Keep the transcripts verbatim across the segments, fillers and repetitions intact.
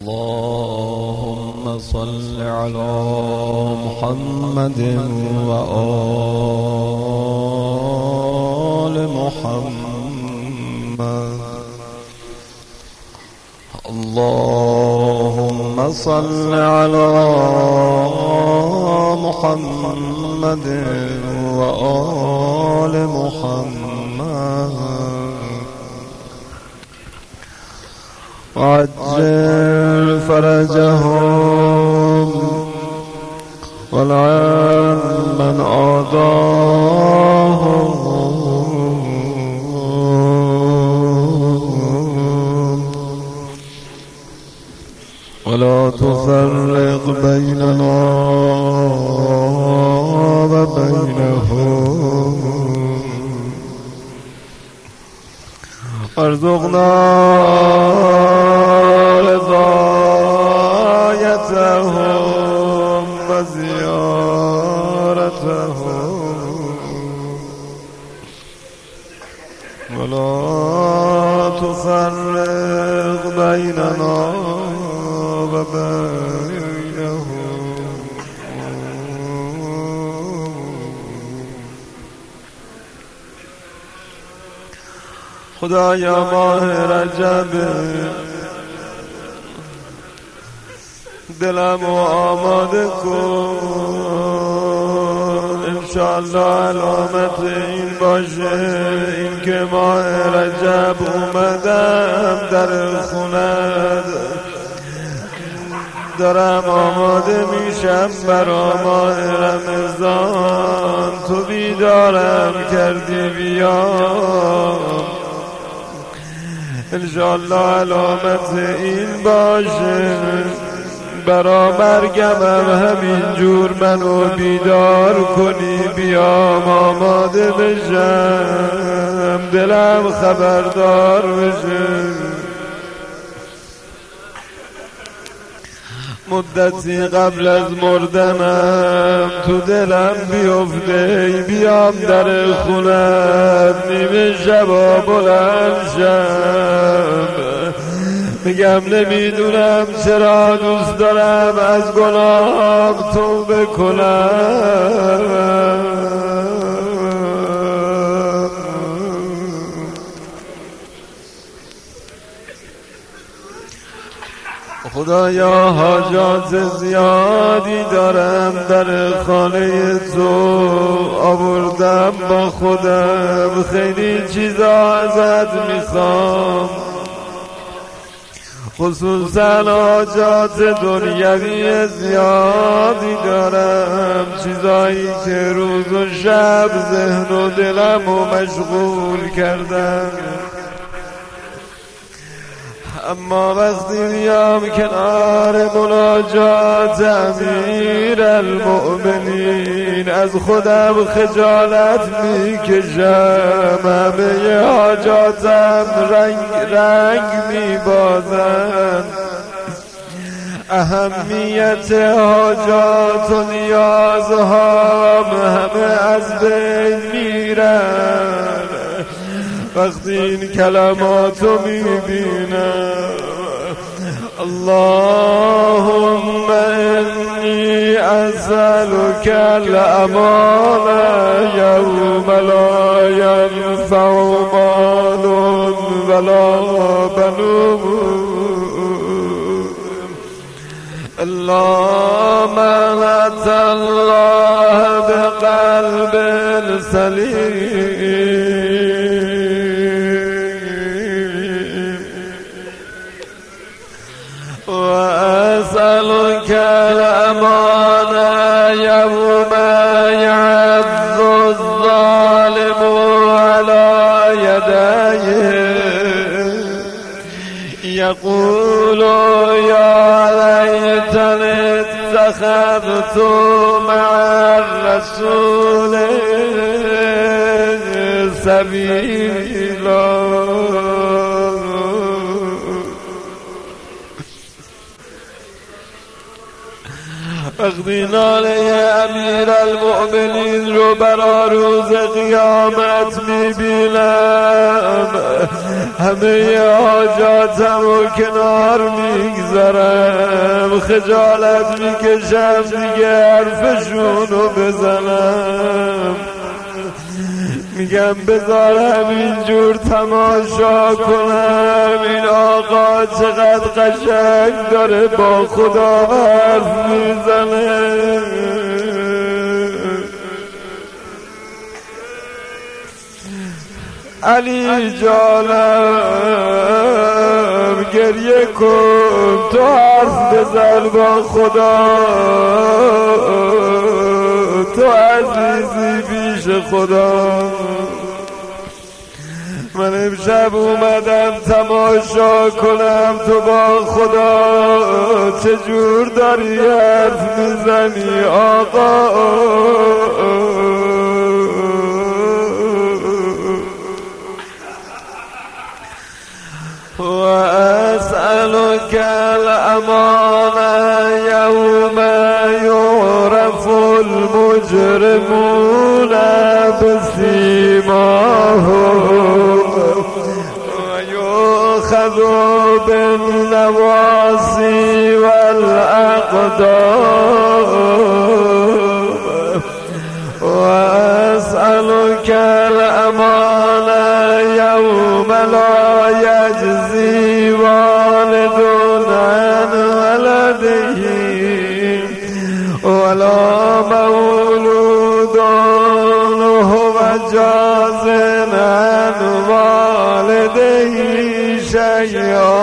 اللهم صل على محمد وآل محمد. اللهم صل على محمد وآل محمد وعجل فرجهم والعن من آذاهم ولا تفرق بيننا وبينهم وارزقنا رضايتهم وزيارتهم ولا تفرق بيننا وبينهم. خدایا ماه رجب دلمو آماده کن، انشاءالله علامت این باشه این که ماه رجب اومدم در خونت، دارم آماده میشم برا ماه رمضان، تو بیدارم کردی بیام، انشاءالله علامت این باشه برا مرگم هم همین جور منو بیدار کنی، بیام آماده بشم دلم خبردار بشه. مدتی قبل از مردنم تو دلم بیفته بیام در خونت، نیمه شبا بلند شم میگم نمیدونم چرا دوست دارم از گناهم توبه کنم، خدایا حاجات زیادی دارم در خانه تو آوردم با خودم، خیلی چیزا ازت میخوام، خصوصا حاجات دنیوی زیادی دارم، چیزایی که روز و شب ذهن و دلمو مشغول کردن، اما وقتی میام کنار مناجات امیر المؤمنین از خودم خجالت میکشم، همه حاجاتم رنگ رنگ میبازن، اهمیت حاجات و نیازهام همه از بین میرن وقتی این کلماتو میبینم. اللهم انی اسألک الامان یوم لا ینفع مال ولا بنون الا من اتى الله بقلب سلیم. وأسألك الأمان يوم يعض الظالم على يديه يقول يا ليتني اتخذت مع الرسول سبيلا. وقتی ناله امیر المؤمنین رو برا روز قیامت می میبینم همه حاجاتم و کنار میگذارم، خجالت میکشم دیگه حرفشونو بزنم. میگم بذارم اینجور تماشا کنم این آقا چقدر قشنگ داره با خدا حرف میزنه. علی جانم گریه کن، تو حرف بزن با خدا، تو عزیزی پیش خدا. من امشب اومدم تماشا کنم تو با خدا چجور داری حرف میزنی آقا. و اسألك الامان یوم یعرف المجرمون بسیماهم و یؤخذ بالنواصی والاقدام. و اسألك الامان یوم لا یجزی والد عن ولده ولا مولود هو جاز عن والده شیئا.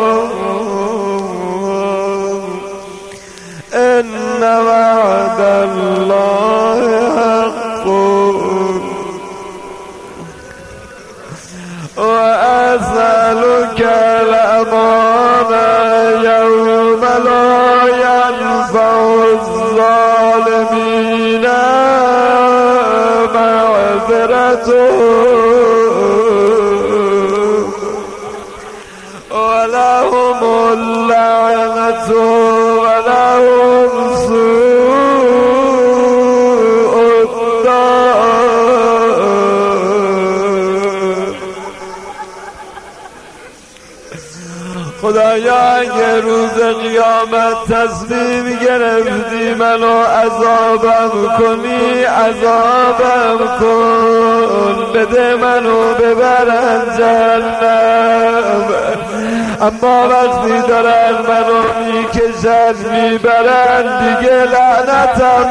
ان وعد الله حق و اسألك الامان یوم لا ینفع الظالمین معذرتهم ولهم اللعنة ولهم سوء الدار. خدایا اگه روز قیامت تصمیم گرفتی منو عذابم کنی عذابم کن، بده منو ببرن جهنم. اما وقتی دارن منو میکشن میبرن دیگه لعنتم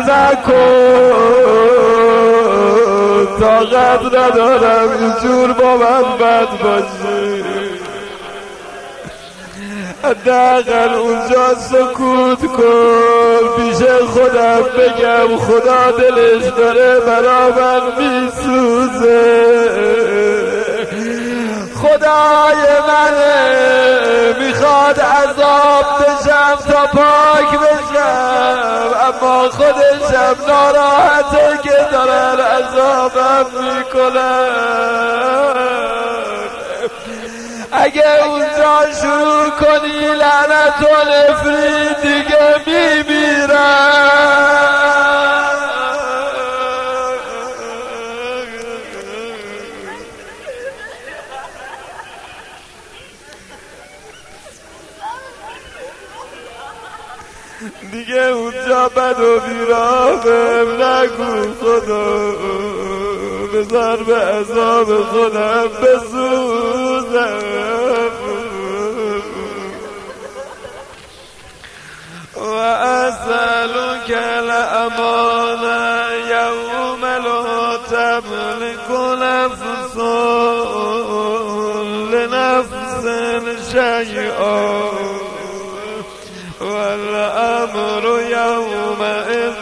نکن، طاقت ندارم اینجور با من بد باشی. حداقل اونجا سکوت کن، پیش خودم بگم خدا دلش داره برا من میسوزه، خدای منه میخواد عذاب بشم تا پاک بشم، اما خودشم ناراحته که دارن عذابم میکنن. اگه اونجا شروع کنی لعنت و نفرین دیگه میمیرم. دیگه اونجا بد و بیرافم نگو خدا، بذار به عذاب خودم بسوزم. و اسألك الامان یوم لا تملك نفس لنفس شیئا والامر یومئذ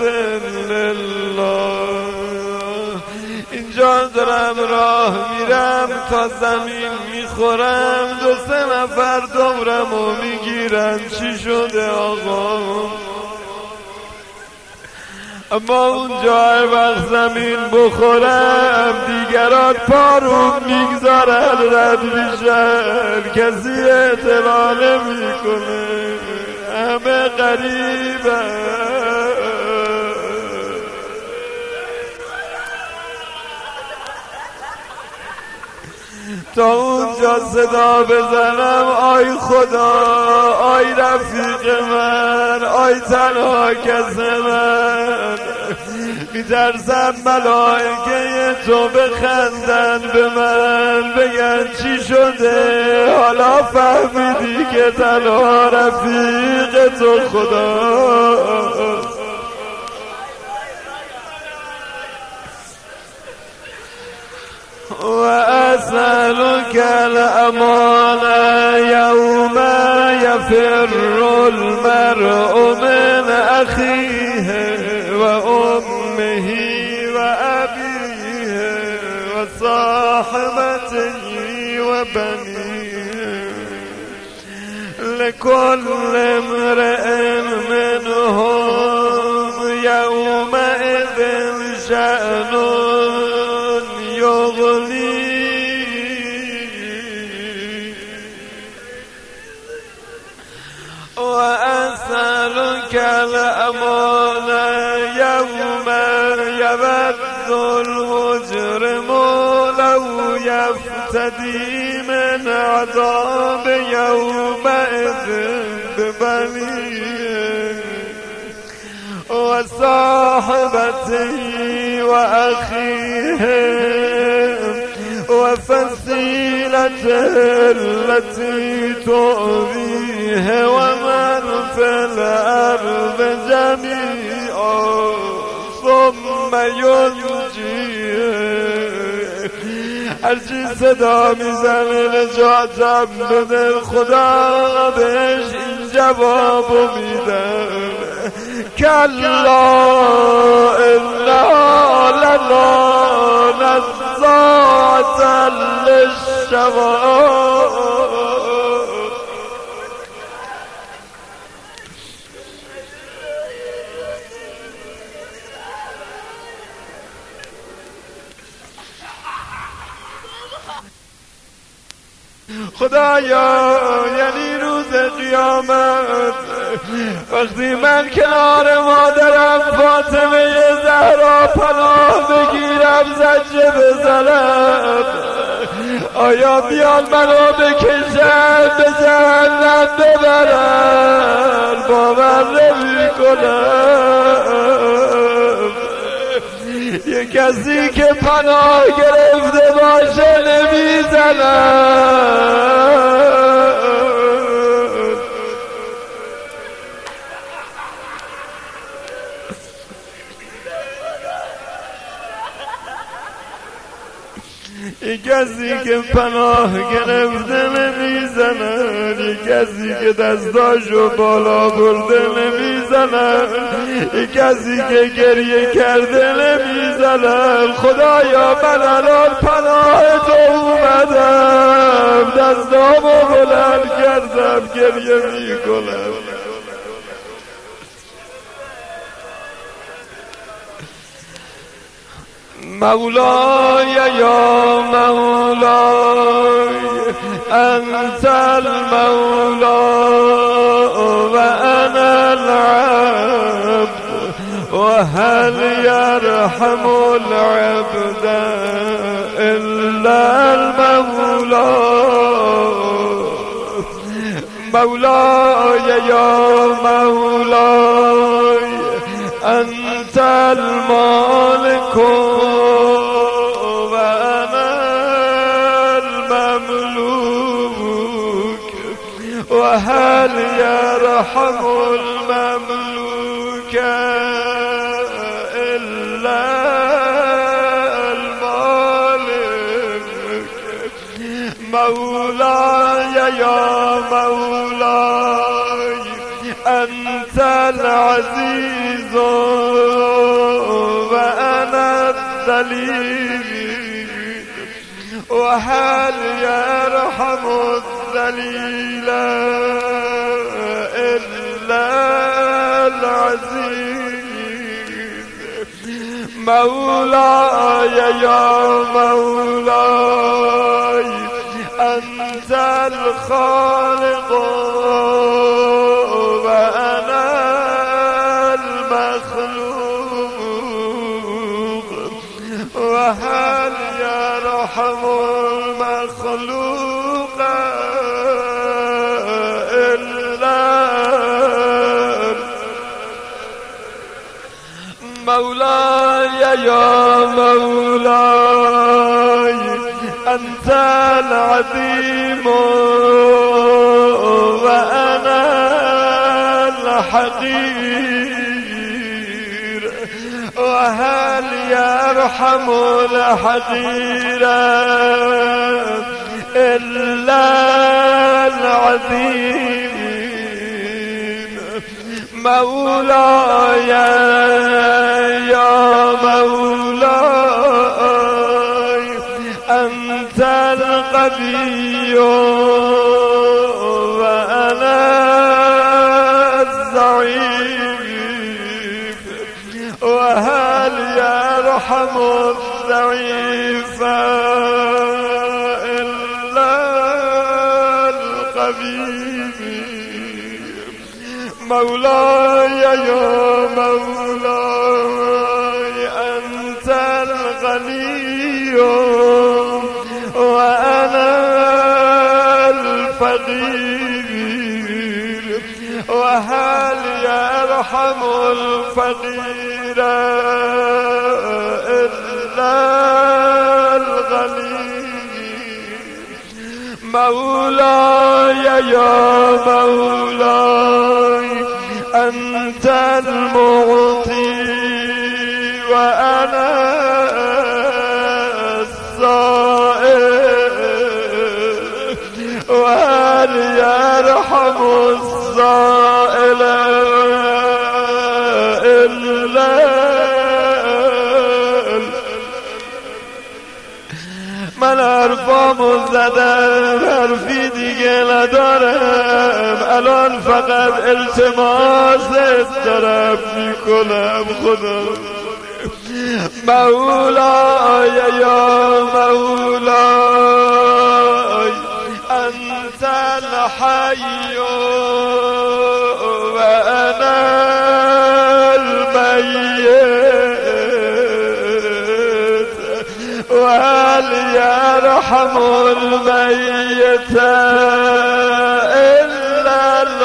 لله. اینجا دارم راه میرم تا زمین میخورم، دو سه نفر دورم و میگیرن چی شده آقا. اما اونجا هر وقت زمین بخورم دیگران پاروم میگذارن رد میشن، کسی اعتنا نمیکنه، همه غریبن. تا اونجا صدا بزنم آی خدا، آی رفیق من، آی تنها کس من. میترسم ملائکه تو بخندن به من، بگن چی شده حالا فهمیدی که تنها رفیق تو خدا. و اسألك الامان یوم یفر المرء من اخیه و امه و ابیه و صاحبته و بنیه لكل امرئ منهم یومئذ شأن یغنی. و اسألك الامان یوم یود المجرم لو یفتدی من عذاب یومئذ ببنیه و صاحبته و اخیه و فصیلته التي تؤویه و من فی الارض جمیعا ثم ینجیه. هرچی صدا میزنه نجاتم بده خدا، بهش این جوابو میدم کلا انا لنا نزاعة للشوى. خدایا یعنی روز قیامت وقتی من کنار مادرم فاطمه زهرا پناه بگیرم زجه بزنم، آیا بیان منو بکشن به جهنم ببرن؟ باور نمی کنم یه کسی که پناه گرفته باشه نمیزنن. یه کسی که پناه گرفته نمیزنن، یه کسی که دستاشو بالا برده نمیزنن، یه کسی که گریه کرده نمیزنن. خدایا من الان پناه تو اومدم، دستامو بلند کردم گریه میکنم. مولای یا مولای انت المولا و انا العبد و هل یرحم العبد الا المولا. مولای یا مولای انت المالک و انا المملوک و هل یرحم المملوک الا المالک. مولای یا مولای انت العزیز و انا الذلیل و هل یرحم الذلیل الا العزیز. مولای یا مولای انت الخالق و انا المخلوق و هل یرحم المخلوق مولاي يا مولاي أنت العظيم وأنا الحقير، وهل يرحم الحقير إلا العظيم؟ مولاي يا مولاي أنت القوي وأنا الضعيف، وهل يرحم الضعيف إلا القوي؟ مولاي يا مولاي أنت الغني وأنا الفقير، وهل يرحم الفقير إلا الغني؟ مولاي يا مولاي أنت المعطي وأنا السائل، وهل يرحم السائل إلا من حرفامو زدم حرفی دیگه ندارم، الان فقط التماست دارم میکنم خدا. مولاي يا مولاي أنت الحي وأنا الميت، وهل يرحم الميت إلا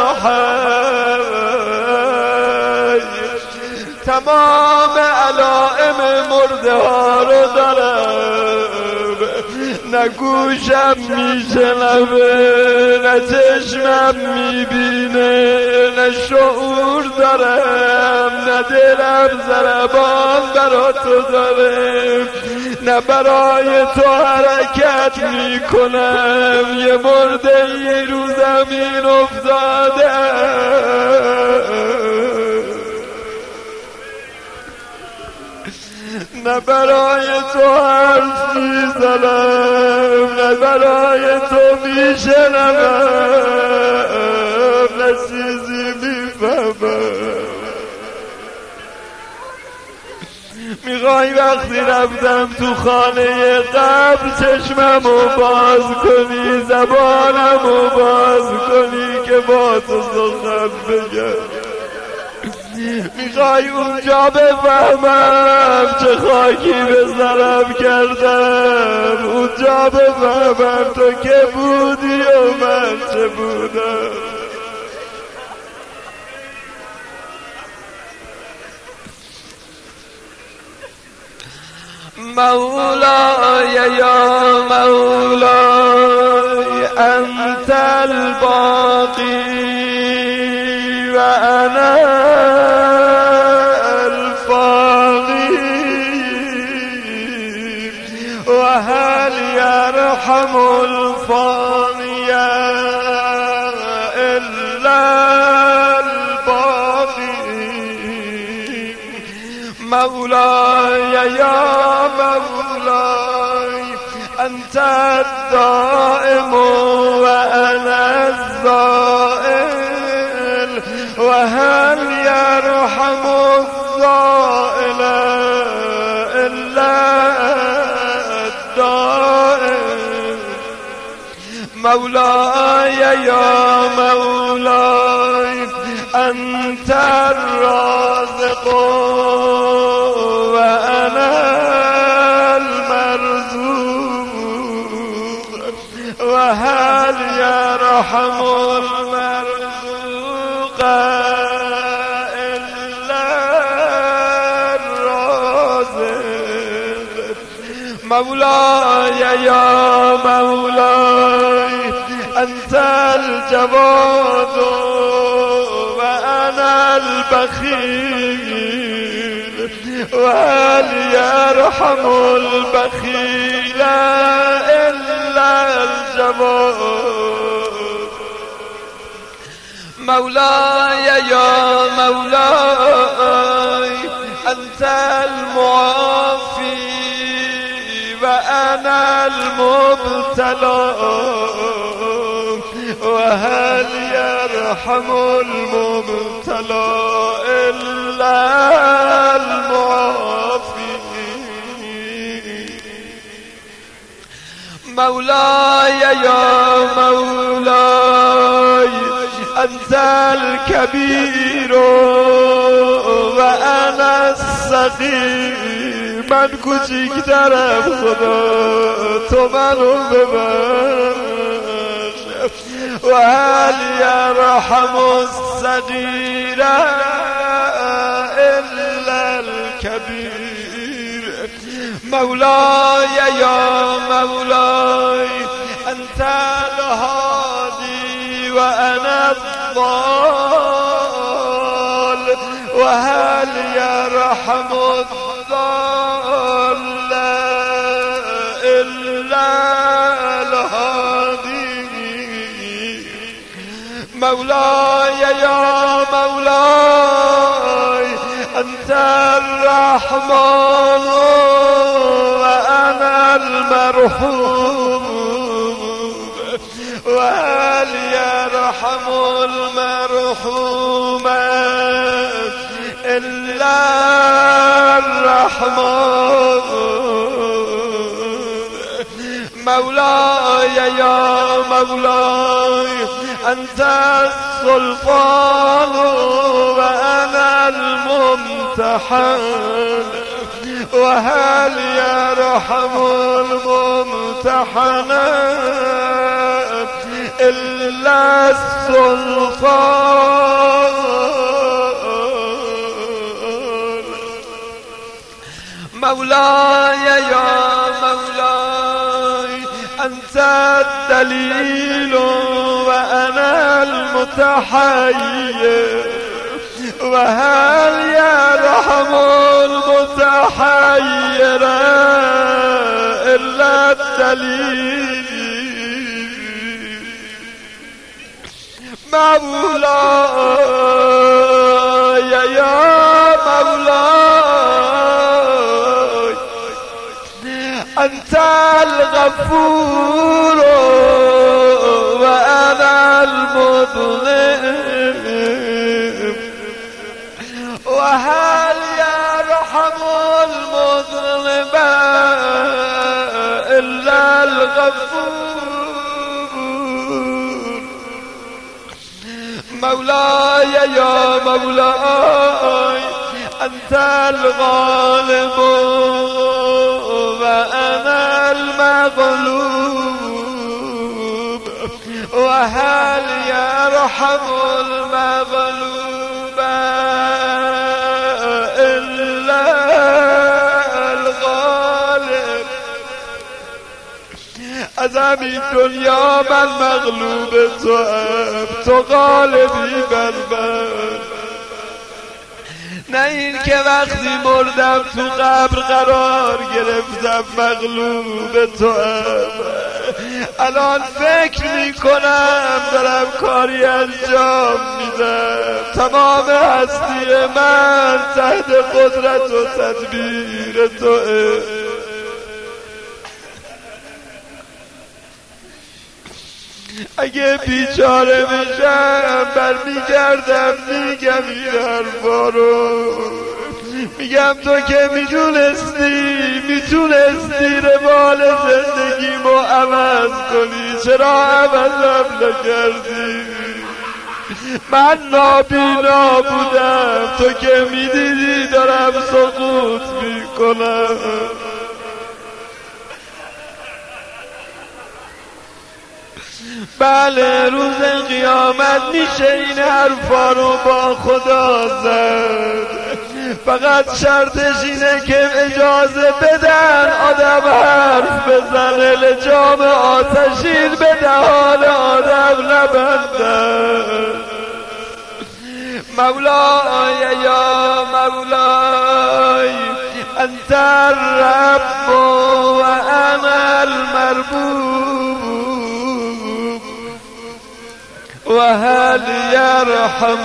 الحي؟ تمام علائم مرده ها رو دارم، نه گوشم میشنوه، نه چشمم میبینه، نه شعور دارم، نه دلم ضربان برا تو داره، نه برای تو حرکت میکنم، یه مرده ای رو زمین افتاده، نه برای تو حرف میزنم، نه برای تو میشنم، نه چیزی میفهمم. میخوای وقتی رفتم تو خانه قبل چشممو باز کنی، زبانمو باز کنی که با تو سخن بگم. میخوای اونجا بفهمم چه خاکی به سرم کردم، اونجا بفهمم تو که بودی و من چه بودم. مولاي يا مولاي أنت الباقي وأنا الفاضي، وهل يرحم الفاضي إلا الباقي؟ مولاي يا مولاي أنت الدائم وأنا الزائل، وهل يرحم الزائل إلا الدائم؟ مولاي يا مولاي أنت الرازق وأنا المرزوق، وهل يرحم المرزوق إلا مولاي يا مولاي أنت الجواد وأنا البخيل وهل يرحم البخيل إلا الجواد مولاي يا مولاي أنت المعافي وأنا المبتلى وهل يرحم المبتلى إلا المعافي مولاي يا مولاي أنت الكبير وأنا الصغير من کوچکترم خدا تو منو ببخش و هل یرحم الصغیر الا الكبیر مولاي يا مولاي أنت الهادي وأنا الضال وهل يرحم الضال إلا الهادي مولاي يا مولاي أنت الرحمن وأنا المرحوم وهل يرحم المرحوم إلا الرحمن مولاي يا مولاي أنت السلطان وأنا الممتحن وهل يرحم الممتحن إلا السلطان مولاي يا مولاي أنت الدليل وأنا المتحير وهل يرحم المتحير إلا الدليل مولاي يا مولاي أنت الغفور وأنا المذنب وهل يرحم المذنب إلا الغفور مولاي يا مولاي أنت الغالب وأنا المغلوب وهل يرحم المغلوب إلا الغالب ازم این دنیا من مغلوب تو ام تو غالبی بر من نه این که وقتی مردم تو قبر قرار گرفتم مغلوب تو ام الان فکر میکنم دارم کاری انجام میدم تمام هستی من تحت قدرت و تدبیر توئه اگه بیچاره بشم برمیگردم میگم این حرفا رو میگم تو که میدونستی میتونستی روال زندگیمو عوض کنی چرا عوضم نکردی من نابینا بودم تو که میدیدی دارم سقوط میکنم بله روز قیامت میشه این حرفا رو با خدا زد فقط شرطش اینه که اجازه بدن آدم حرف بزنه، لجام آتشین به دهان آدم نبندن. مولای یا مولای انت الرب و انا المربوب و هل یرحم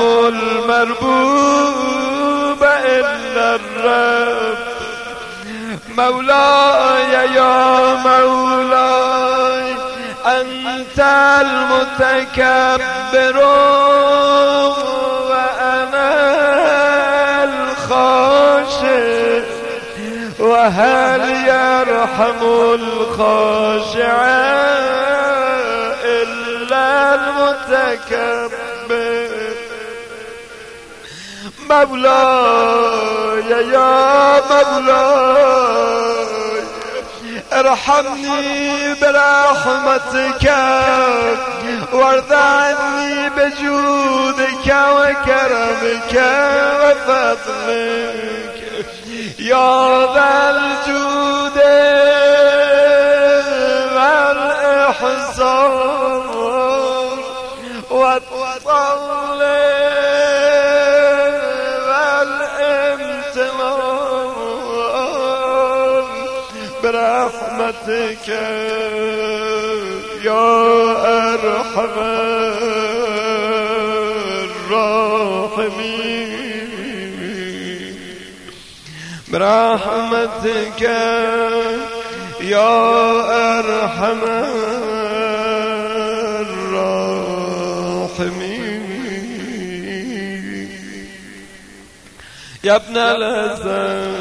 المربوب الا الرب. مولای یا مولای انت المتکبر و انا الخاشع و هل یرحم الخاشع الا المتکبر. مولاي يا مولاي ارحمني برحمتك وارض عني بجودك وكرمك وفضلك يا ذا الجود والإحسان والفضل والامتنان برحمتك يا أرحم الراحمين برحمتك يا أرحم الراحمين. يا ابن الحسن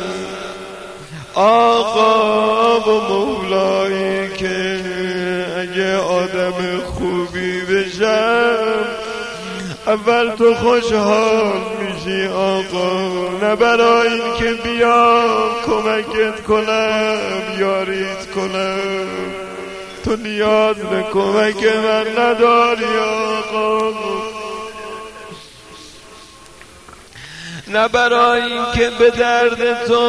آقا و مولایی که اگه آدم خوبی بشم اول تو خوشحال میشی آقا، نه برای این که بیام کمکت کنم یاریت کنم، تو نیاز به کمک من نداری آقا، نه برای این که به درد تو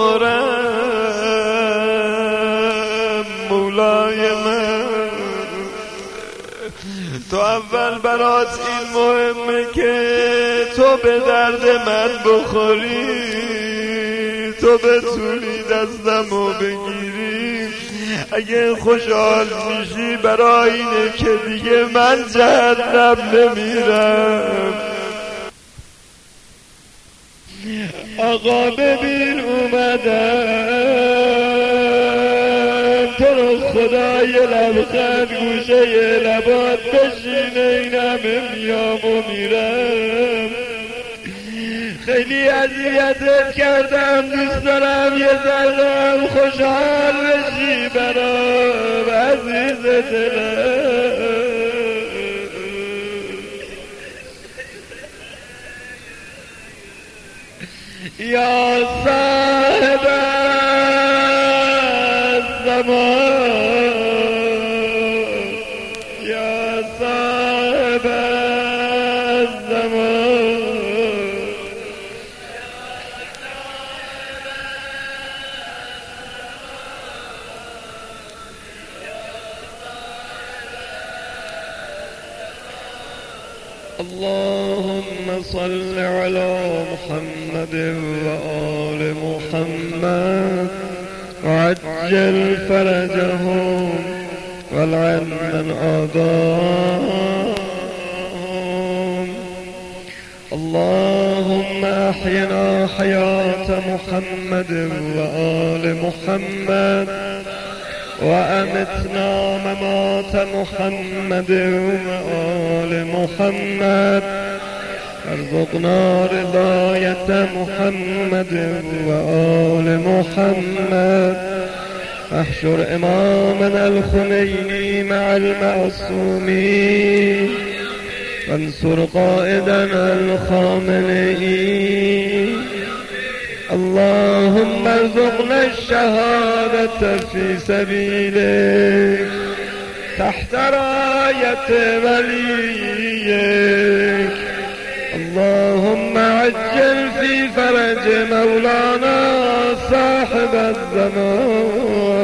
بخورم مولای من، تو اول برات این مهمه که تو به درد من بخوری، تو بتونی دستمو بگیری، اگه خوشحال میشی برای اینه که دیگه من جهنم نمیرم. آقا ببین اومدم تو رو خدای لبخند گوشه لبات بشینه، این همه میام و میرم، خیلی اذیتت کردم، دوست دارم یه ذره خوشحال بشی برام عزیز دلم. یا صاحب الزمان یا صاحب الزمان اللهم صل على محمد وآل محمد وعجل فرجهم والعن من آذاهم. اللهم أحينا حياة محمد وآل محمد وأمتنا ممات محمد وآل محمد، ارزقنا رضاية محمد وآل محمد، احشر إمامنا الخميني مع المعصومين، وانصر قائدنا الخامنئي. اللهم ارزقنا الشهادة في سبيلك تحت راية وليك. اللهم عجل في فرج گنج مولانا صاحب الزمان.